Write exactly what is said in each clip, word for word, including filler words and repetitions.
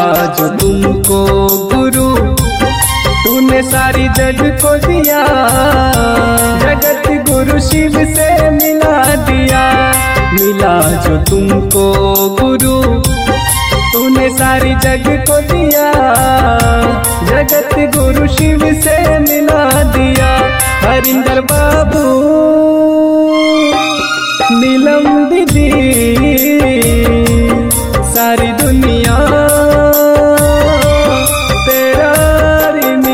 जो तुमको गुरु, तूने सारी जग को दिया, जगत गुरु शिव से मिला दिया। मिला जो तुमको गुरु, तूने सारी जग को दिया, जगत गुरु शिव से मिला दिया। हरिंदर बाबू नीलम दीदी सारी दुनिया तेरा ऋणी।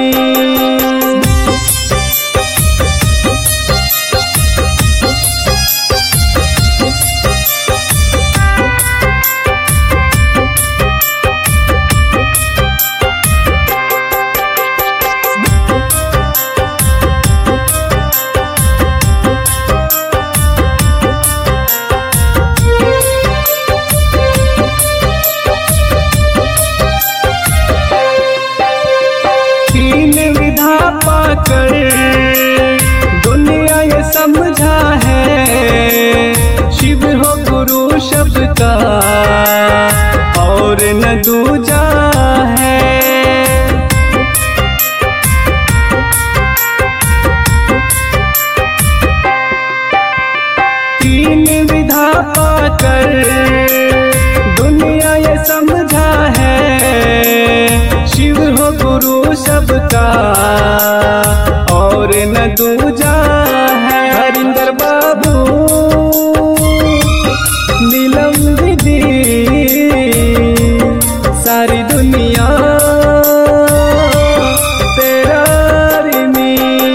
पाकर दुनिया ये समझा है, शिव हो गुरु शब्द का और न दूजा है। तीन विधा पाकर दुनिया ये समझा है, शिव हो गुरु सबका और न दूजा है। हरिंदर बाबू नीलम दीदी सारी दुनिया तेरा ऋणी।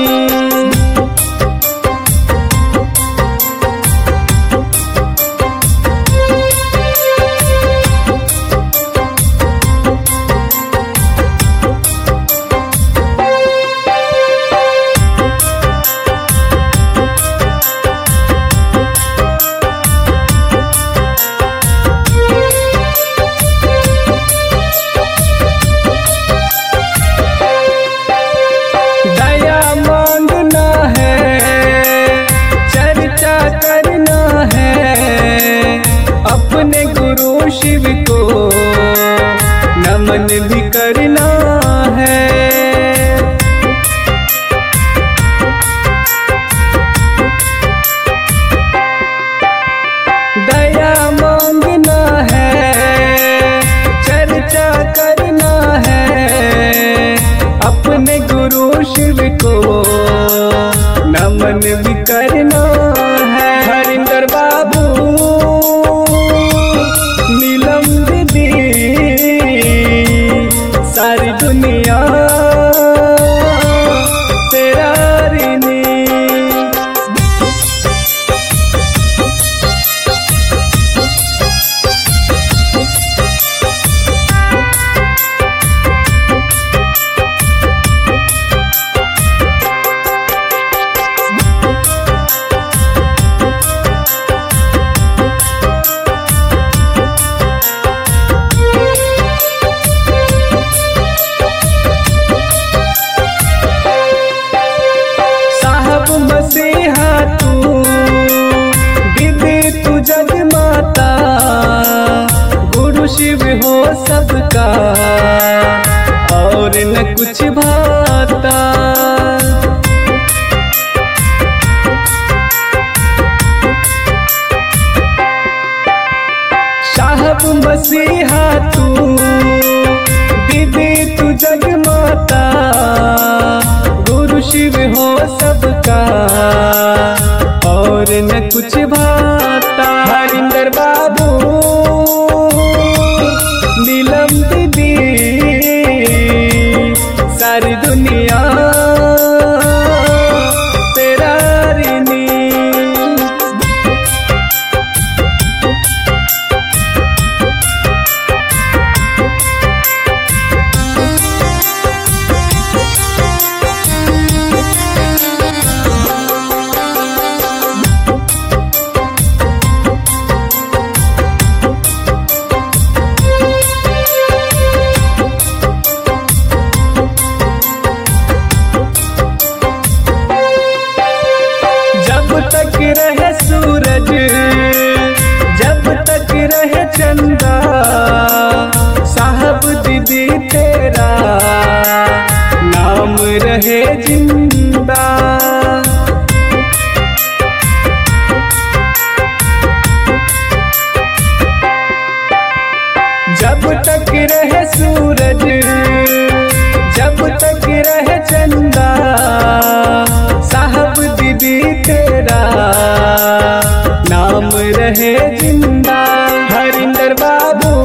अपने गुरु शिव को नमन भी करना है, दया मांगना है, चर्चा करना है। अपने गुरु शिव को नमन भी करना है। हरिंदर बाबू नीलम दीदी सारी दुनिया तेरा ऋणी। मसीहा तू दीदी तू जग माता, गुरु शिव हो सबका और न कुछ भाता। साहब मसीहा तू दीदी तू जग माता, गुरु शिव हो सबका और न कुछ भाता। हरिंदर बाबू नीलम दीदी सारी जब तक रहे सूरज, जब तक रहे चंदा, साहब दीदी तेरा नाम रहे जिंदा। हरिंदर बाबू